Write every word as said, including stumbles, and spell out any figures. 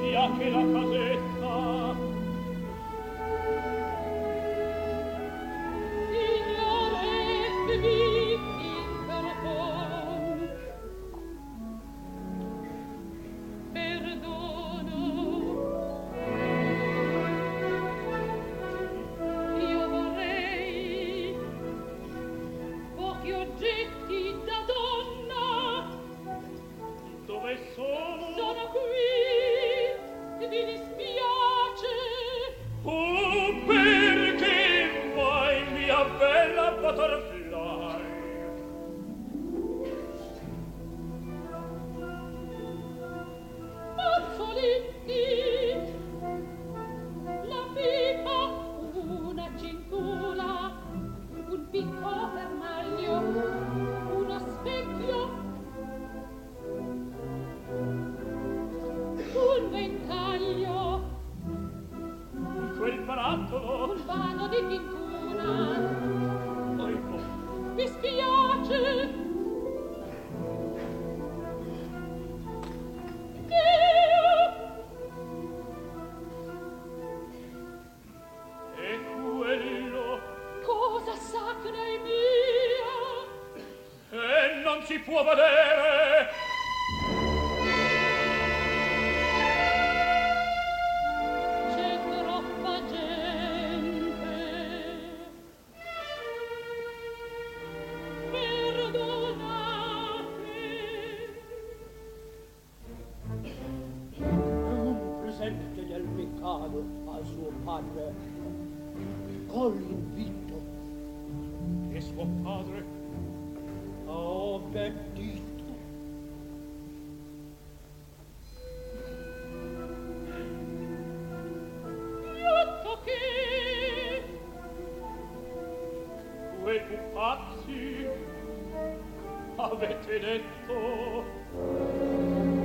piace la casetta. Signore, vi interpon. Perdono. Io vorrei pochi oggetti da donna. Dove sono? Sono qui, mi dispiace. Oh, perché mai, mia bella butterfly? Mazzoletti, la pipa, una cintura, un piccolo fermaglio, uno specchio, un ventaglio, Quel barattolo? un vano di tintura. Ecco. Mi spiace. E quello? Cosa sacra è mia? E non si può vedere. C'è troppa gente. Perdonate. Un presente del peccato a suo padre con l'invito E suo padre? a obbedito. Piuttosto che Due pupazzi? Avete detto?